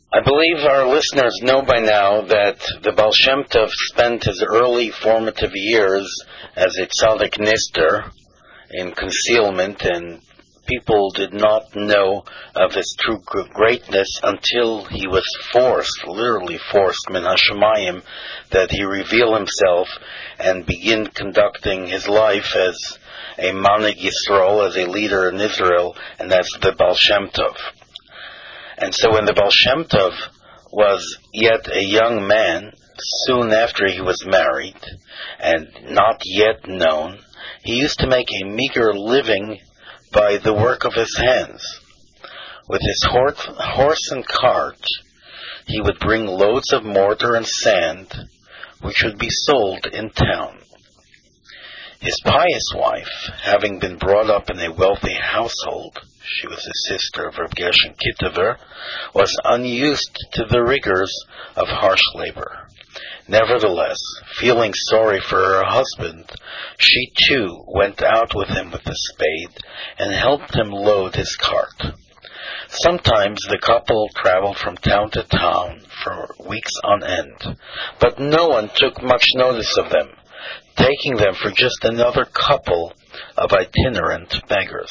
I believe our listeners know by now that the Baal Shem Tov spent his early formative years as a tzaddik nister in concealment, and people did not know of his true greatness until he was literally forced, min hashamayim, that he reveal himself and begin conducting his life as a Manig Yisrael, as a leader in Israel, and that's the Baal Shem Tov. And so when the Baal Shem Tov was yet a young man, soon after he was married, and not yet known, he used to make a meager living by the work of his hands. With his horse and cart, he would bring loads of mortar and sand, which would be sold in town. His pious wife, having been brought up in a wealthy household, she was a sister of Reb Gershon Kitover, was unused to the rigors of harsh labor. Nevertheless, feeling sorry for her husband, she too went out with him with the spade and helped him load his cart. Sometimes the couple traveled from town to town for weeks on end, but no one took much notice of them, taking them for just another couple of itinerant beggars.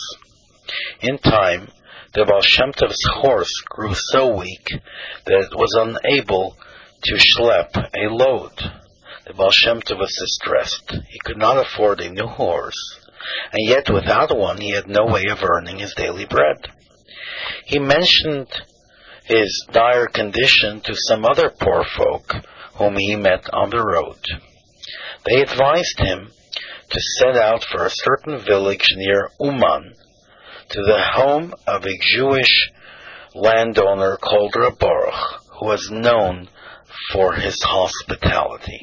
In time, the Baal Shem Tov's horse grew so weak that it was unable to schlep a load. The Baal Shem Tov was distressed. He could not afford a new horse, and yet without one he had no way of earning his daily bread. He mentioned his dire condition to some other poor folk whom he met on the road. They advised him to set out for a certain village near Uman, to the home of a Jewish landowner called Reb Baruch, who was known for his hospitality.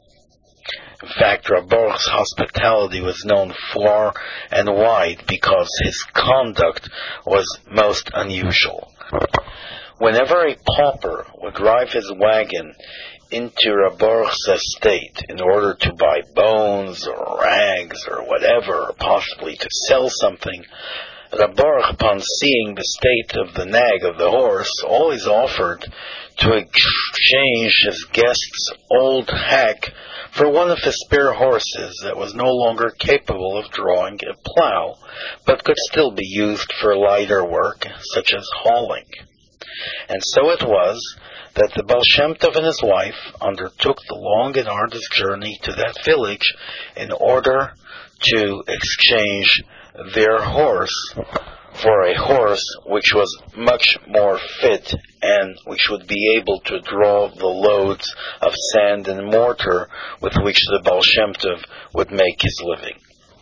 In fact, Reb Baruch's hospitality was known far and wide because his conduct was most unusual. Whenever a pauper would drive his wagon into Reb Baruch's estate in order to buy bones or rags or whatever, or possibly to sell something, Reb Baruch, upon seeing the state of the nag, of the horse, always offered to exchange his guest's old hack for one of his spare horses that was no longer capable of drawing a plow, but could still be used for lighter work, such as hauling. And so it was that the Baal Shem Tov and his wife undertook the long and arduous journey to that village in order to exchange their horse for a horse which was much more fit and which would be able to draw the loads of sand and mortar with which the Baal Shem Tov would make his living.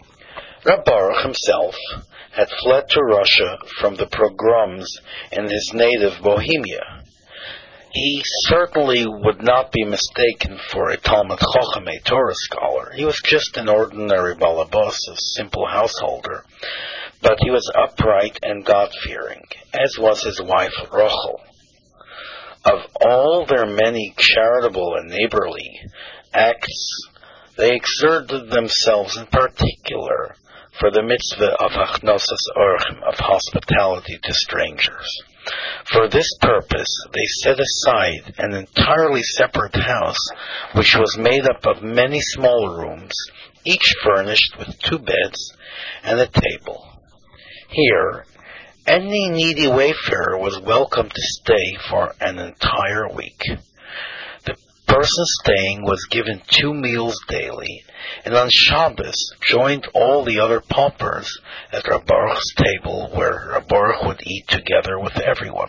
Reb Baruch himself had fled to Russia from the pogroms in his native Bohemia. He certainly would not be mistaken for a Talmud Chacham, a Torah scholar. He was just an ordinary balabas, a simple householder, but he was upright and God-fearing, as was his wife Rachel. Of all their many charitable and neighborly acts, they exerted themselves in particular for the mitzvah of Hachnosas Orchim, of hospitality to strangers. For this purpose, they set aside an entirely separate house, which was made up of many small rooms, each furnished with 2 beds and a table. Here, any needy wayfarer was welcome to stay for an entire week. The person staying was given 2 meals daily, and on Shabbos joined all the other paupers at Reb Baruch's table, where Reb Baruch would eat together with everyone.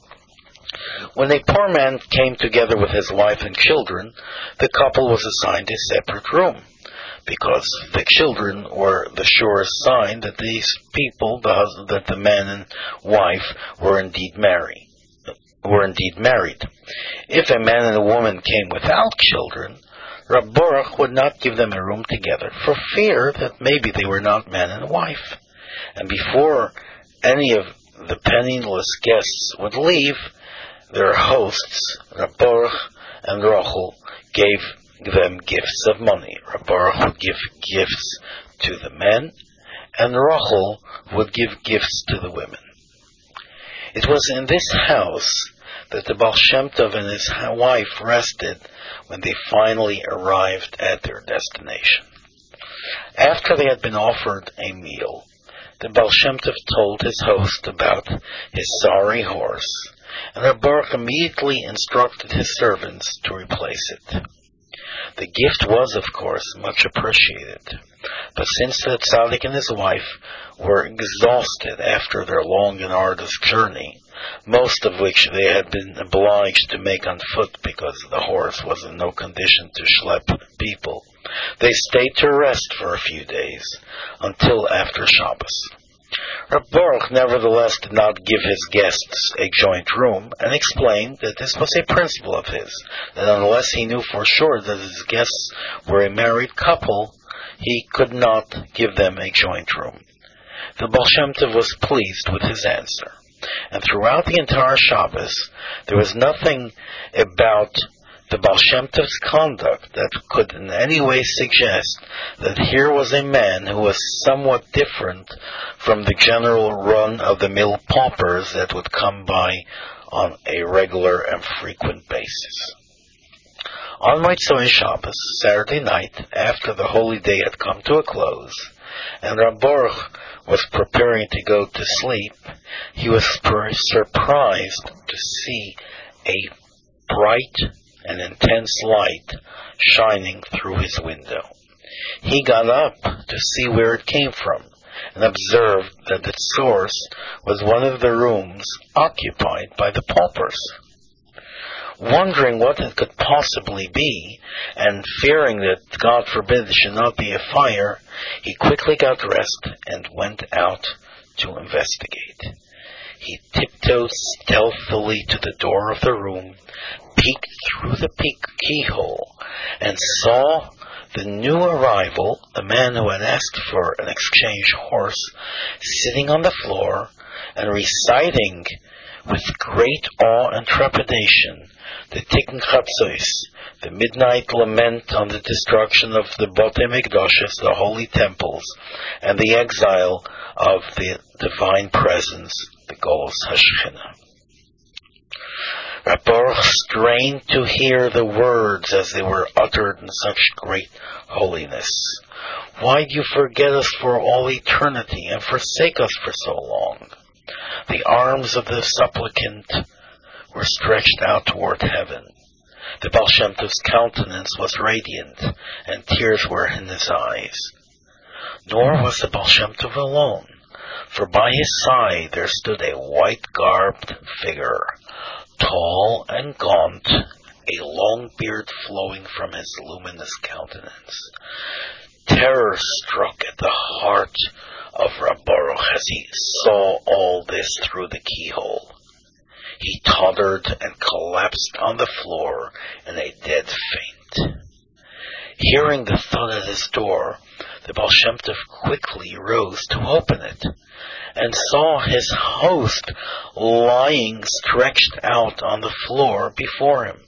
When a poor man came together with his wife and children, the couple was assigned a separate room, because the children were the surest sign that these people, that the man and wife, were indeed married. If a man and a woman came without children, Reb Baruch would not give them a room together, for fear that maybe they were not man and wife. And before any of the penniless guests would leave, their hosts, Reb Baruch and Rachel, gave them gifts of money. Reb Baruch would give gifts to the men, and Rachel would give gifts to the women. It was in this house that the Baal Shem Tov and his wife rested when they finally arrived at their destination. After they had been offered a meal, the Baal Shem Tov told his host about his sorry horse, and Reb Baruch immediately instructed his servants to replace it. The gift was, of course, much appreciated, but since the tzaddik and his wife were exhausted after their long and arduous journey, most of which they had been obliged to make on foot because the horse was in no condition to schlep people, they stayed to rest for a few days, until after Shabbos. Reb Baruch nevertheless did not give his guests a joint room, and explained that this was a principle of his, that unless he knew for sure that his guests were a married couple, he could not give them a joint room. The Baal Shem Tov was pleased with his answer, and throughout the entire Shabbos, there was nothing about the Baal Shem Tov's conduct that could in any way suggest that here was a man who was somewhat different from the general run-of-the-mill paupers that would come by on a regular and frequent basis. On Motzei Shabbos, Saturday night, after the holy day had come to a close, and Reb Baruch was preparing to go to sleep, he was surprised to see a bright and intense light shining through his window. He got up to see where it came from, and observed that its source was one of the rooms occupied by the paupers. Wondering what it could possibly be, and fearing that, God forbid, it should not be a fire, he quickly got dressed and went out to investigate. He tiptoed stealthily to the door of the room, peeked through the keyhole, and saw the new arrival, the man who had asked for an exchange horse, sitting on the floor and reciting with great awe and trepidation the Tikkun Chatzos, the midnight lament on the destruction of the Botei Mikdashes, the holy temples, and the exile of the divine presence, the Golus Hashchina. Reb Baruch strained to hear the words as they were uttered in such great holiness. Why do you forget us for all eternity and forsake us for so long? The arms of the supplicant were stretched out toward heaven. The Baal Shem Tov's countenance was radiant, and tears were in his eyes. Nor was the Baal Shem Tov alone, for by his side there stood a white-garbed figure, tall and gaunt, a long beard flowing from his luminous countenance. Terror struck at the heart of Reb Baruch as he saw all this through the keyhole. He tottered and collapsed on the floor in a dead faint. Hearing the thud at his door, the Baal Shem Tov quickly rose to open it, and saw his host lying stretched out on the floor before him.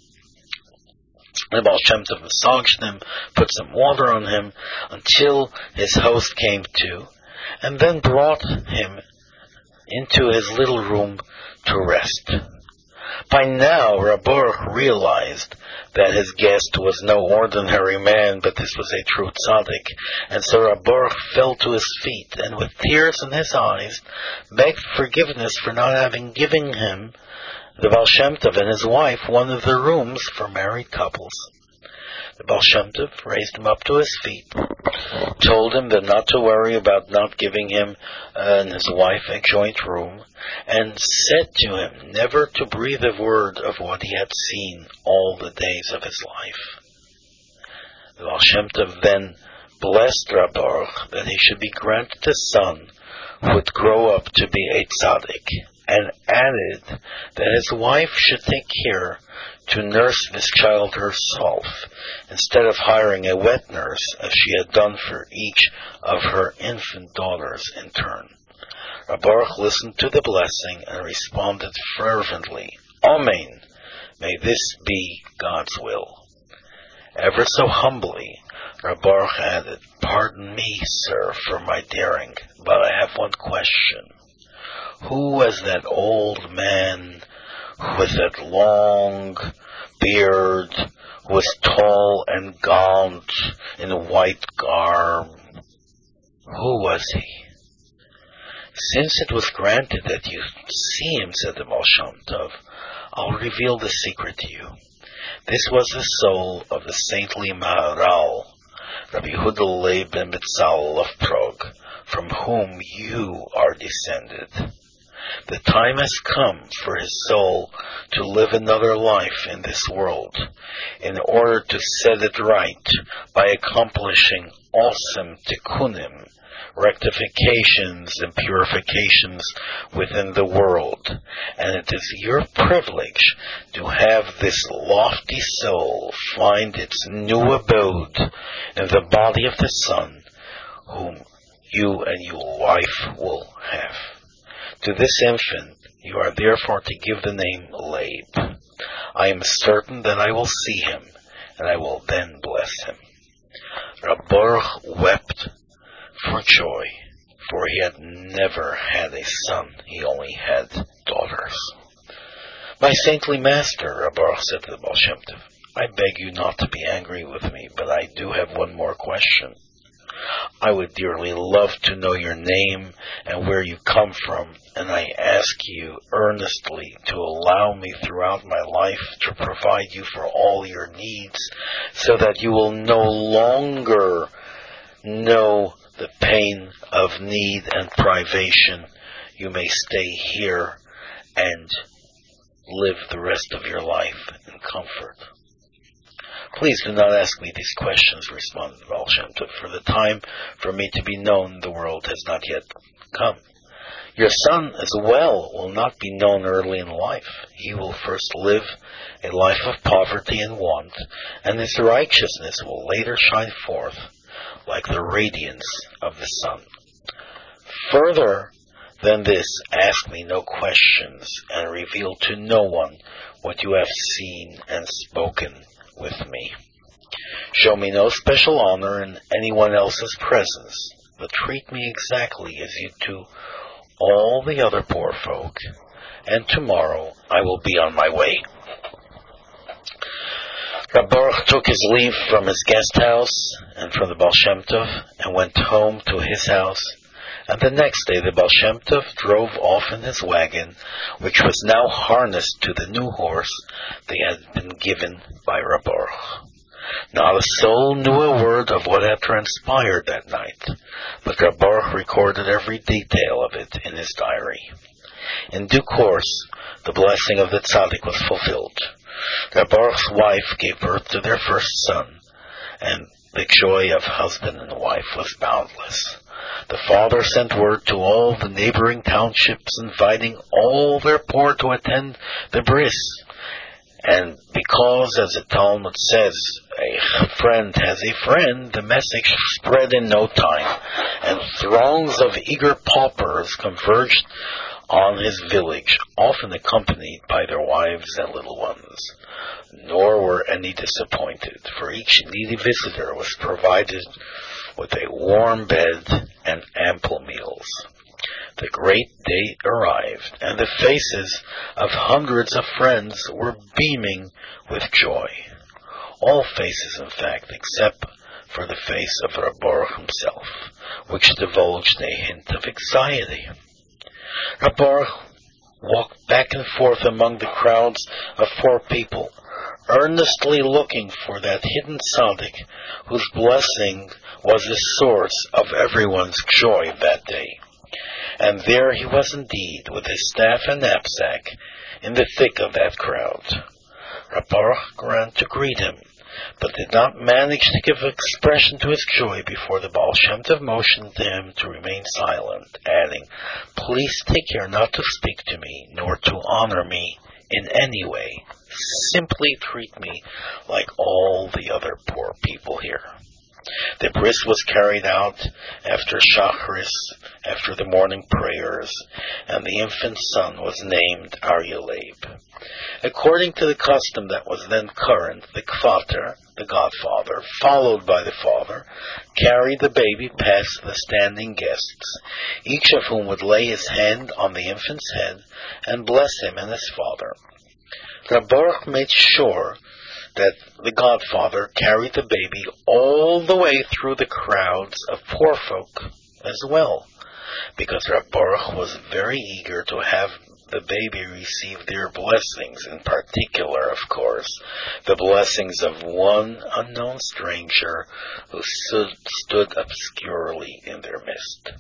The Baal Shem Tov massaged him, put some water on him, until his host came to, and then brought him into his little room to rest. By now, Reb Baruch realized that his guest was no ordinary man, but this was a true tzaddik, and so Reb Baruch fell to his feet, and with tears in his eyes, begged forgiveness for not having given him, the Baal Shem Tov and his wife, one of the rooms for married couples. The Baal Shem Tov raised him up to his feet, told him that not to worry about not giving him and his wife a joint room, and said to him never to breathe a word of what he had seen all the days of his life. The Baal Shem Tov then blessed Reb Baruch that he should be granted a son who would grow up to be a tzaddik, and added that his wife should take care to nurse this child herself, instead of hiring a wet nurse, as she had done for each of her infant daughters in turn. Reb Baruch listened to the blessing and responded fervently, Amen, may this be God's will. Ever so humbly, Reb Baruch added, Pardon me, sir, for my daring, but I have one question. Who was that old man with that long beard, who was tall and gaunt in a white garb. Who was he? Since it was granted that you see him, said the Baal Shem Tov, I'll reveal the secret to you. This was the soul of the saintly Maharal, Rabbi Yehuda Leib ben Betzalel of Prague, from whom you are descended. The time has come for his soul to live another life in this world, in order to set it right by accomplishing awesome tikkunim, rectifications and purifications within the world. And it is your privilege to have this lofty soul find its new abode in the body of the Son, whom you and your wife will have. To this infant you are therefore to give the name Leib. I am certain that I will see him, and I will then bless him. Rab Baruch wept for joy, for he had never had a son, he only had daughters. My saintly master, Rab Baruch said to the Baal Shem Tov, I beg you not to be angry with me, but I do have one more question. I would dearly love to know your name and where you come from, and I ask you earnestly to allow me throughout my life to provide you for all your needs, so that you will no longer know the pain of need and privation. You may stay here and live the rest of your life in comfort. Please do not ask me these questions, responded the Baal Shem Tov, for the time for me to be known in the world has not yet come. Your son as well will not be known early in life. He will first live a life of poverty and want, and his righteousness will later shine forth like the radiance of the sun. Further than this, ask me no questions, and reveal to no one what you have seen and spoken with me. Show me no special honor in anyone else's presence, but treat me exactly as you do all the other poor folk, and tomorrow I will be on my way. Rab Baruch took his leave from his guest house and from the Baal Shem Tov and went home to his house. And the next day the Baal Shem Tov drove off in his wagon, which was now harnessed to the new horse they had been given by Rab Baruch. Not a soul knew a word of what had transpired that night, but Rab Baruch recorded every detail of it in his diary. In due course, the blessing of the tzaddik was fulfilled. Rab Baruch's wife gave birth to their first son, and the joy of husband and wife was boundless. The father sent word to all the neighboring townships, inviting all their poor to attend the bris. And because, as the Talmud says, a friend has a friend, the message spread in no time, and throngs of eager paupers converged on his village, often accompanied by their wives and little ones. Nor were any disappointed, for each needy visitor was provided with a warm bed and ample meals. The great day arrived, and the faces of hundreds of friends were beaming with joy. All faces, in fact, except for the face of Rab Baruch himself, which divulged a hint of anxiety. Rab Baruch walked back and forth among the crowds of poor people, earnestly looking for that hidden tzaddik whose blessing was the source of everyone's joy that day. And there he was indeed, with his staff and knapsack, in the thick of that crowd. Rab Baruch ran to greet him, but did not manage to give expression to his joy before the Baal Shem Tov motioned to him to remain silent, adding, "Please take care not to speak to me, nor to honor me in any way. Simply treat me like all the other poor people here." The bris was carried out after Shacharis, after the morning prayers, and the infant son was named Aryeh Leib. According to the custom that was then current, the kvater, the godfather, followed by the father, carried the baby past the standing guests, each of whom would lay his hand on the infant's head and bless him and his father. Reb Baruch made sure that the godfather carried the baby all the way through the crowds of poor folk as well, because Reb Baruch was very eager to have the baby receive their blessings, in particular, of course, the blessings of one unknown stranger who stood obscurely in their midst.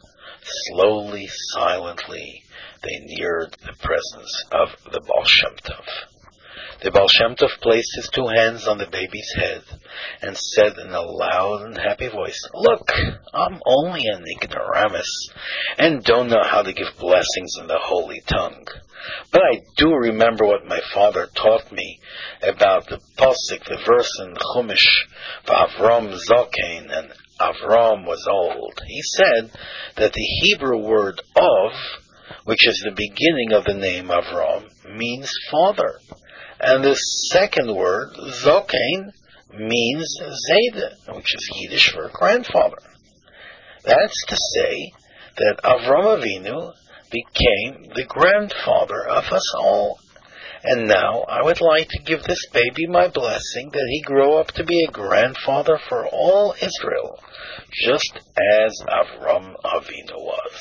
Slowly, silently, they neared the presence of the Baal Shem Tov. The Baal Shem Tov placed his two hands on the baby's head and said in a loud and happy voice, "Look, I'm only an ignoramus and don't know how to give blessings in the holy tongue. But I do remember what my father taught me about the pasuk, the verse in Chumash, V'Avram Zokein, and Avram was old." He said that the Hebrew word of, which is the beginning of the name Avram, means father. And the second word, Zokein, means Zayda, which is Yiddish for grandfather. That's to say that Avram Avinu became the grandfather of us all. And now I would like to give this baby my blessing that he grow up to be a grandfather for all Israel, just as Avram Avinu was.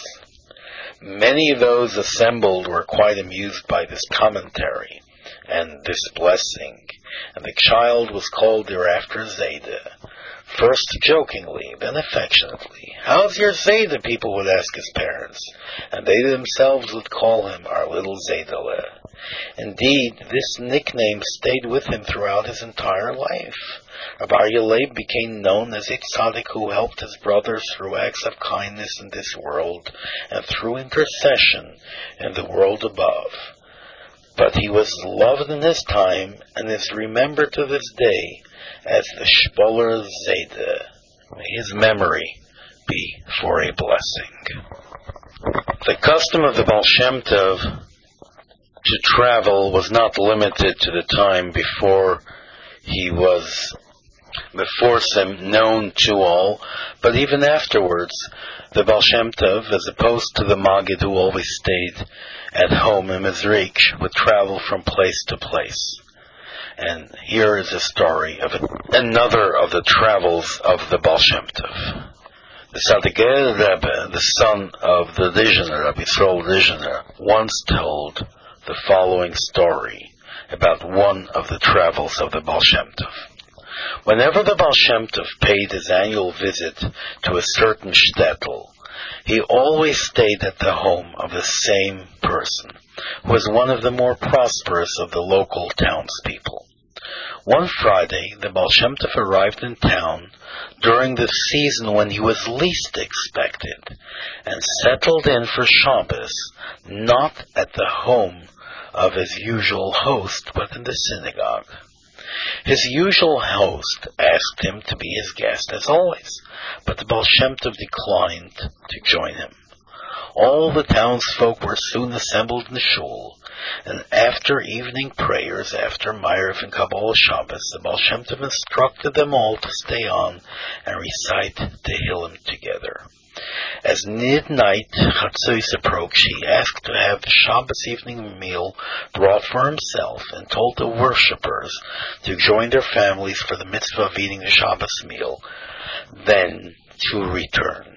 Many of those assembled were quite amused by this commentary and this blessing, and the child was called thereafter Zayda, first jokingly, then affectionately. "How's your Zayda?" people would ask his parents, and they themselves would call him our little Zaydale. Indeed, this nickname stayed with him throughout his entire life. Rabbi Aryeh Leib became known as a tzaddik who helped his brothers through acts of kindness in this world and through intercession in the world above. But he was loved in his time and is remembered to this day as the Shpoler Zayda. May his memory be for a blessing. The custom of the Baal Shem Tov to travel was not limited to the time before known to all, but even afterwards. The Baal Shem Tov, as opposed to the Maggid who always stayed at home in Mizrich, would travel from place to place. And here is a story of another of the travels of the Baal Shem Tov. The Sadiger Rebbe, the son of the Dizhiner, Rabbi Yisrael Dizhiner, once told the following story about one of the travels of the Baal Shem Tov. Whenever the Baal Shem Tov paid his annual visit to a certain shtetl, he always stayed at the home of the same person, who was one of the more prosperous of the local townspeople. One Friday, the Baal Shem Tov arrived in town during the season when he was least expected, and settled in for Shabbos, not at the home of his usual host, but in the synagogue. His usual host asked him to be his guest as always, but the Baal Shem Tov declined to join him. All the townsfolk were soon assembled in the shul, and after evening prayers, after Ma'ariv and Kabbalah Shabbos, the Baal Shem Tov instructed them all to stay on and recite Tehillim together. As midnight Chatzos approached, he asked to have the Shabbos evening meal brought for himself and told the worshippers to join their families for the mitzvah of eating the Shabbos meal, then to return.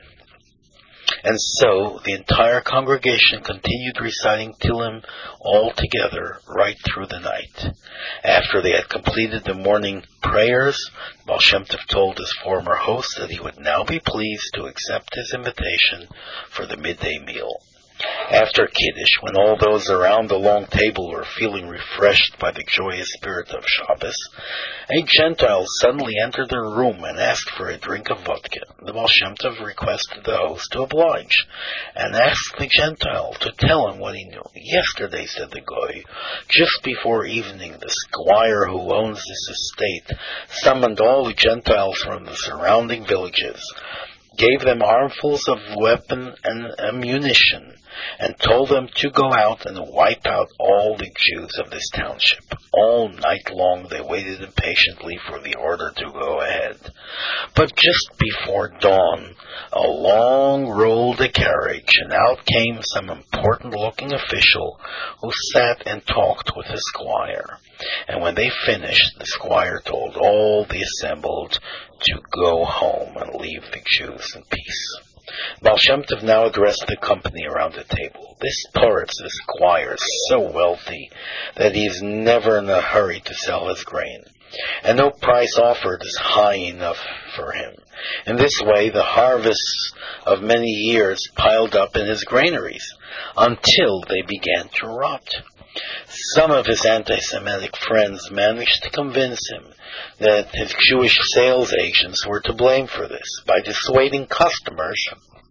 And so the entire congregation continued reciting Tehillim all together right through the night. After they had completed the morning prayers, Baal Shem Tov told his former host that he would now be pleased to accept his invitation for the midday meal. After Kiddush, when all those around the long table were feeling refreshed by the joyous spirit of Shabbos, a Gentile suddenly entered the room and asked for a drink of vodka. The Baal Shem Tov requested the host to oblige, and asked the Gentile to tell him what he knew. "Yesterday," said the Goy, "just before evening, the squire who owns this estate summoned all the Gentiles from the surrounding villages, gave them armfuls of weapon and ammunition, and told them to go out and wipe out all the Jews of this township. all night long they waited impatiently for the order to go ahead. But just before dawn, along rolled a carriage, and out came some important-looking official who sat and talked with the squire. And when they finished, the squire told all the assembled to go home and leave the Jews in peace. Baal Shem Tov now addressed the company around the table. This Poritz, the squire, is so wealthy that he is never in a hurry to sell his grain, and no price offered is high enough for him. In this way, the harvests of many years piled up in his granaries until they began to rot. Some of his anti-Semitic friends managed to convince him that his Jewish sales agents were to blame for this by dissuading customers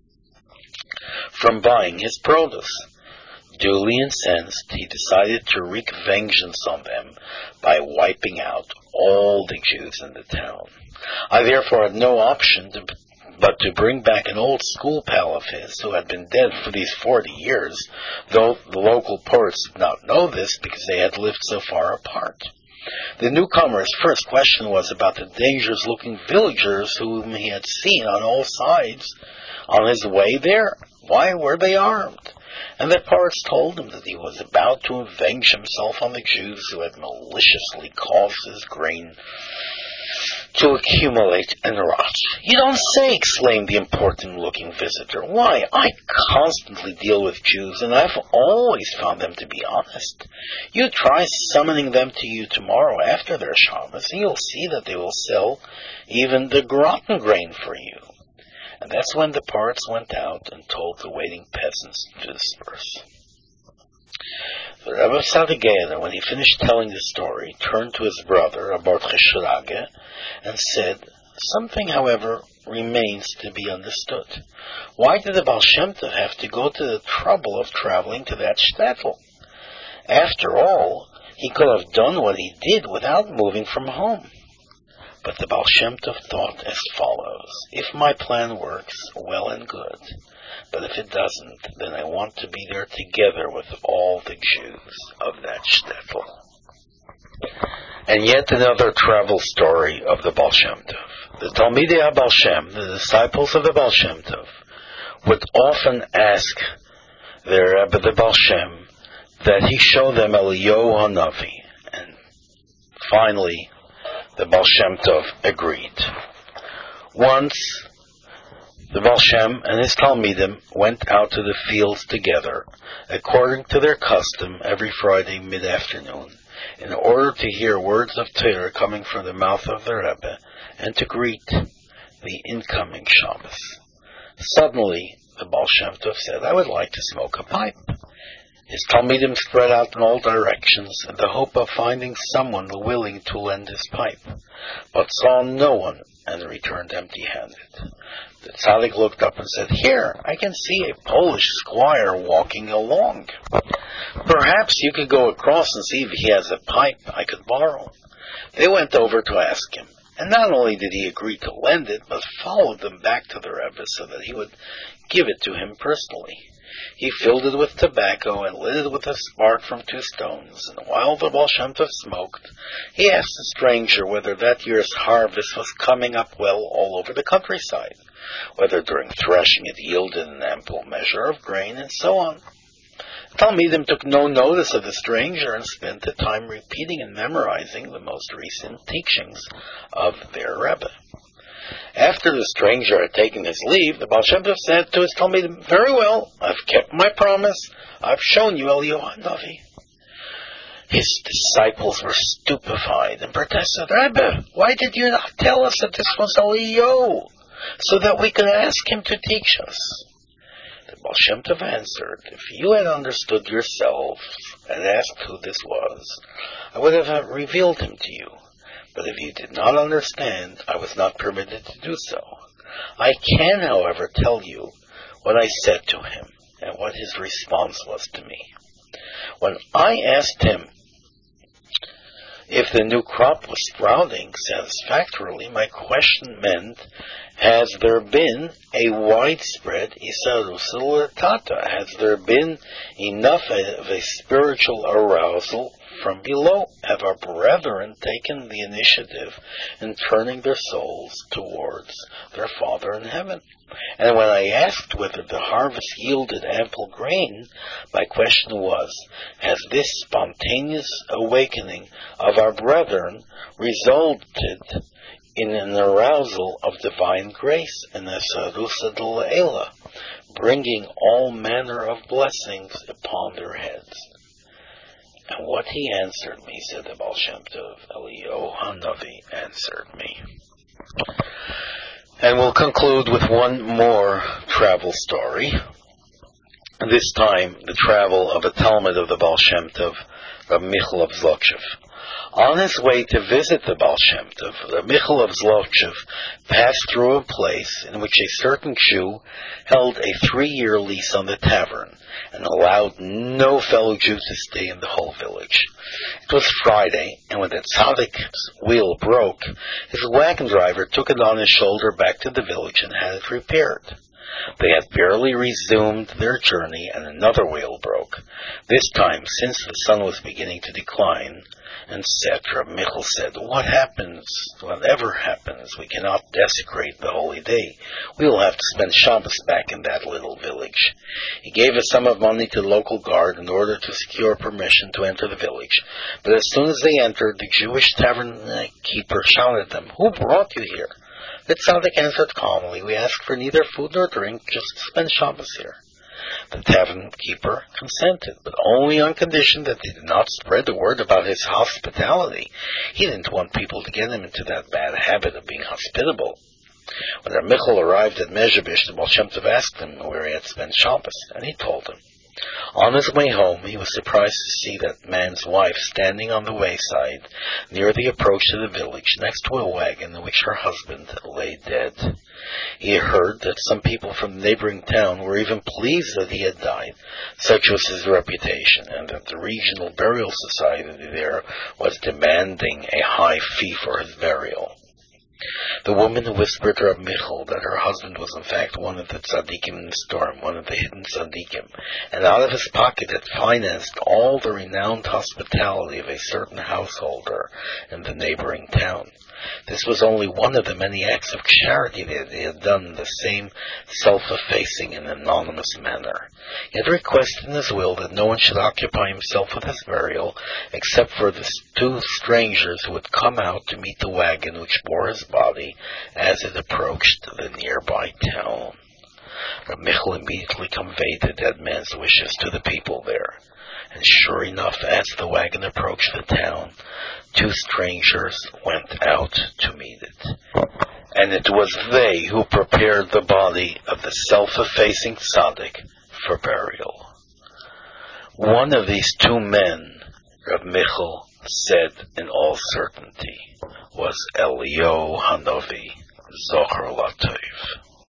from buying his produce. Duly incensed, he decided to wreak vengeance on them by wiping out all the Jews in the town. I therefore had no option but to bring back an old school pal of his who had been dead for these 40 years, though the local poets did not know this because they had lived so far apart. The newcomer's first question was about the dangerous-looking villagers whom he had seen on all sides on his way there. Why were they armed? And the poets told him that he was about to avenge himself on the Jews who had maliciously caused his grain to accumulate and rot. "You don't say," exclaimed the important-looking visitor. "Why, I constantly deal with Jews, and I've always found them to be honest. You try summoning them to you tomorrow after their Shabbos, and you'll see that they will sell even the rotten grain for you." And that's when the parts went out and told the waiting peasants to disperse. The Rebbe of Sadigeira, when he finished telling the story, turned to his brother, Abort Cheshrage, and said, "Something, however, remains to be understood. Why did the Baal Shem Tov have to go to the trouble of traveling to that shtetl? After all, he could have done what he did without moving from home." But the Baal Shem Tov thought as follows: "If my plan works, well and good. But if it doesn't, then I want to be there together with all the Jews of that shtetl." And yet another travel story of the Baal Shem Tov. The Talmidei HaBaal Shem, the disciples of the Baal Shem Tov, would often ask their Rebbe, the Baal Shem, that he show them Eliyahu HaNavi. And finally, the Baal Shem Tov agreed. Once, the Baal Shem and his Talmidim went out to the fields together, according to their custom, every Friday mid-afternoon, in order to hear words of Torah coming from the mouth of the Rebbe, and to greet the incoming Shabbos. Suddenly, the Baal Shem Tov said, "I would like to smoke a pipe." His Talmidim spread out in all directions in the hope of finding someone willing to lend his pipe, but saw no one and returned empty-handed. The tzaddik looked up and said, "Here, I can see a Polish squire walking along. Perhaps you could go across and see if he has a pipe I could borrow." They went over to ask him, and not only did he agree to lend it, but followed them back to the Rebbe so that he would give it to him personally. He filled it with tobacco and lit it with a spark from 2 stones, and while the Baal Shem Tov smoked, he asked the stranger whether that year's harvest was coming up well all over the countryside, whether during threshing it yielded an ample measure of grain, and so on. Talmidim took no notice of the stranger and spent the time repeating and memorizing the most recent teachings of their Rebbe. After the stranger had taken his leave, the Baal Shem Tov said to his Talmidim, "Very well, I've kept my promise. I've shown you Eliyahu HaNavi." His disciples were stupefied and protested, "Rebbe, why did you not tell us that this was Eliyahu, so that we could ask him to teach us?" The Baal Shem Tov answered, "If you had understood yourself and asked who this was, I would have revealed him to you. But if you did not understand, I was not permitted to do so. I can, however, tell you what I said to him and what his response was to me. When I asked him if the new crop was sprouting satisfactorily, my question meant, has there been a widespread Isarusal Tata? Has there been enough of a spiritual arousal from below? Have our brethren taken the initiative in turning their souls towards their Father in heaven? And when I asked whether the harvest yielded ample grain, my question was, has this spontaneous awakening of our brethren resulted in an arousal of divine grace and a sarusa d'le'ela, bringing all manner of blessings upon their heads? And what he answered me, said the Baal Shem Tov, Eliyahu Hanavi answered me. And we'll conclude with one more travel story. This time, the travel of a Talmud of the Baal Shem Tov, Reb Michal of Zlotchev. On his way to visit the Baal Shem Tov, Reb Michal of Zlotchev passed through a place in which a certain Jew held a 3-year lease on the tavern and allowed no fellow Jew to stay in the whole village. It was Friday, and when the tzaddik's wheel broke, his wagon driver took it on his shoulder back to the village and had it repaired. They had barely resumed their journey, and another wheel broke. This time, since the sun was beginning to decline, and Reb Michal said, whatever happens, we cannot desecrate the holy day. We will have to spend Shabbos back in that little village. He gave a sum of money to the local guard in order to secure permission to enter the village. But as soon as they entered, the Jewish tavern keeper shouted at them, "Who brought you here?" The tzaddik answered calmly, "We asked for neither food nor drink, just to spend Shabbos here." The tavern keeper consented, but only on condition that they did not spread the word about his hospitality. He didn't want people to get him into that bad habit of being hospitable. When Reb Michal arrived at Mezhebish, the Baal Shem Tov asked him where he had spent Shabbos, and he told him. On his way home, he was surprised to see that man's wife standing on the wayside near the approach to the village, next to a wagon in which her husband lay dead. He heard that some people from the neighboring town were even pleased that he had died, such was his reputation, and that the regional burial society there was demanding a high fee for his burial. The woman whispered to Reb Michal that her husband was in fact one of the tzaddikim in the storm, one of the hidden tzaddikim, and out of his pocket had financed all the renowned hospitality of a certain householder in the neighboring town. This was only one of the many acts of charity that he had done in the same self-effacing and anonymous manner. He had requested in his will that no one should occupy himself with his burial, except for the 2 strangers who would come out to meet the wagon which bore his body as it approached the nearby town. Reb Michal immediately conveyed the dead man's wishes to the people there. And sure enough, as the wagon approached the town, 2 strangers went out to meet it. And it was they who prepared the body of the self-effacing tzaddik for burial. One of these 2 men, Reb Michal said in all certainty, was Eliyahu Hanavi, Zocher Latov.